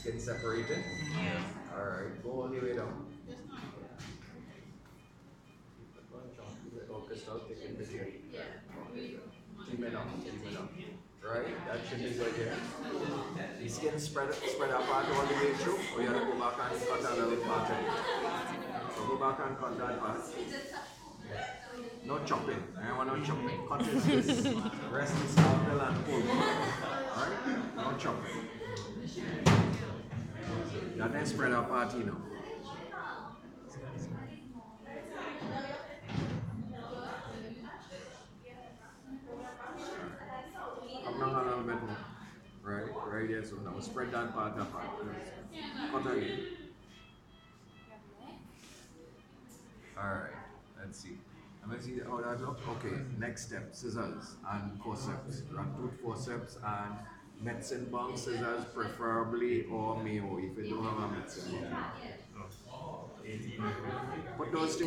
skin separated. Alright, go all the way down. Focus now, take it with you. Team it up, team it up. Right, that should be good here. The skin spread apart all the way through, or you have to go back and cut a little part of it. So go back and cut that part. No chopping. I want no chopping. Cut this. Rest the scalpel and pull. Alright? No chopping. That then spread apart, you know. Come down a little bit more. Right here. So now spread that part apart. Cut again. Alright, let's see. Let me see how that looks. Okay, next step, scissors and forceps. Root forceps and medicine bong scissors preferably, or Mayo if you don't have a medicine bong. Put those two